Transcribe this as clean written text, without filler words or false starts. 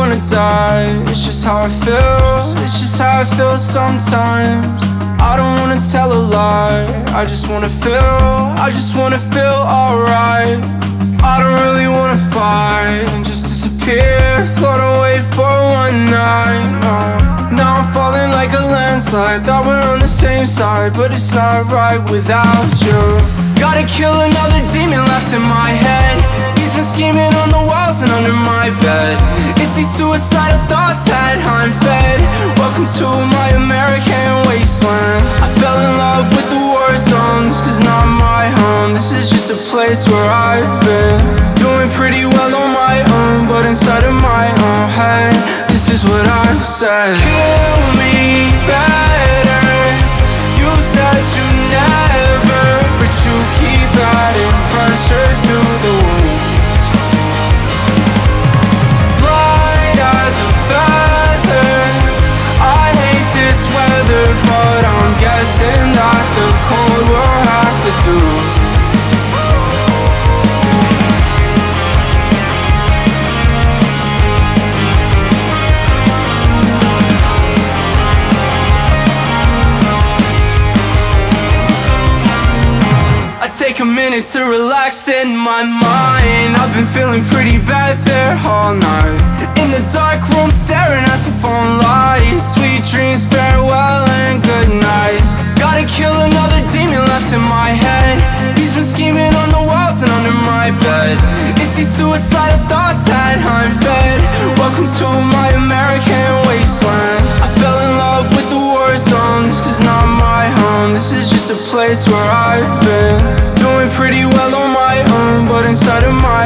wanna die. It's just how I feel, it's just how I feel sometimes. I don't wanna tell a lie, I just wanna feel alright. I don't really wanna fight and just disappear, float away for one night. Now I'm falling like a landslide. Thought we're on the same side, but it's not right without you. Gotta kill another demon left in my head. He's been scheming on the walls and under my bed. It's these suicidal thoughts that I'm fed. Welcome to my American wasteland. I fell in love with the war zone. This is not my home, this is just a place where I've been. Doing pretty well on my own, but inside of my own head, this is what I've said. Kill me better. You said you never, but you keep adding pressure to the wound. Blind as a feather, I hate this weather, but I'm guessing that the cold will have to do. Take a minute to relax in my mind. I've been feeling pretty bad there all night. In the dark room staring at the phone lights. Sweet dreams, farewell and good night. Gotta kill another demon left in my head. He's been scheming on the walls and under my bed. It's these suicidal thoughts that I'm fed. Welcome to my American wasteland. I fell in love with the war zone. This is not my home, this is just a place where I've been. Doing pretty well on my own, but inside of my